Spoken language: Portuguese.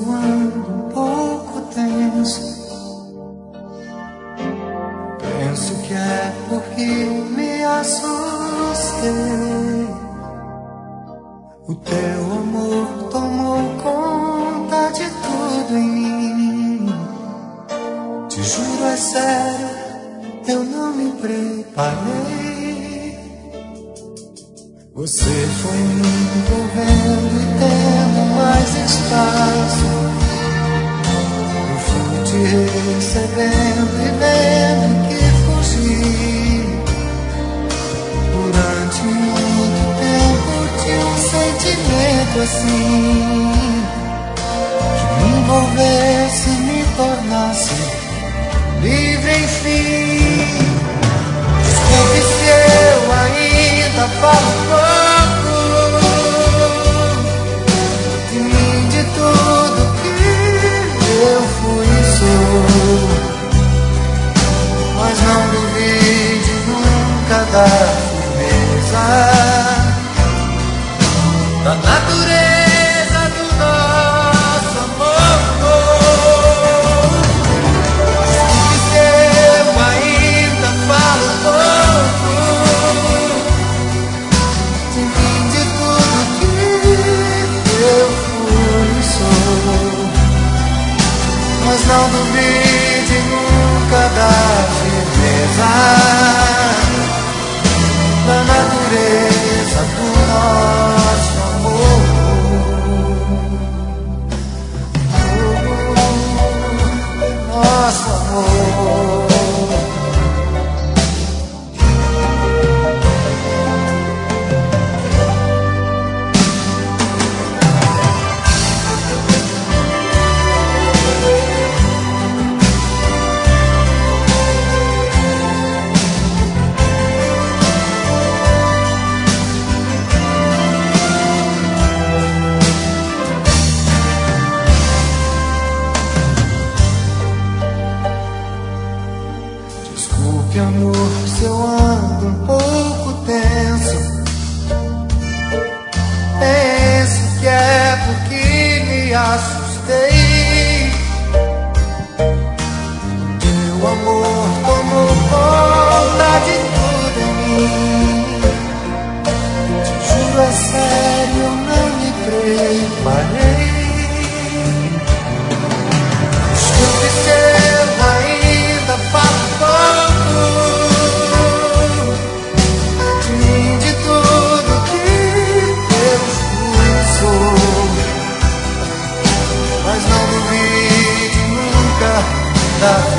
ando um pouco tenso. Penso que é porque me assustei. O teu amor tomou conta de tudo em mim. Te juro, é sério, eu não me preparei. Você foi me envolvendo e tendo mais espaço. Eu fui te recebendo e vendo que fugi. Durante muito tempo tinha um sentimento assim, que me envolvesse e me tornasse livre enfim. Desculpe se eu ainda falo pouco de mim, de tudo que eu fui e sou. Mas não duvide nunca da firmeza da natureza do nosso amor. Desculpe se eu ainda falo pouco de mim, de tudo que eu fui e sou. Mas não duvide nunca da firmeza da natureza do nosso amor. Nosso amor. Desculpe, amor, se eu ando um pouco tenso. Penso que é porque me assustei. Teu amor tomou conta de tudo em mim. Te juro, é sério, eu não me preparei. Desculpe se eu ainda falo pouco de mim, de tudo que eu fui e sou. Mas não duvide nunca da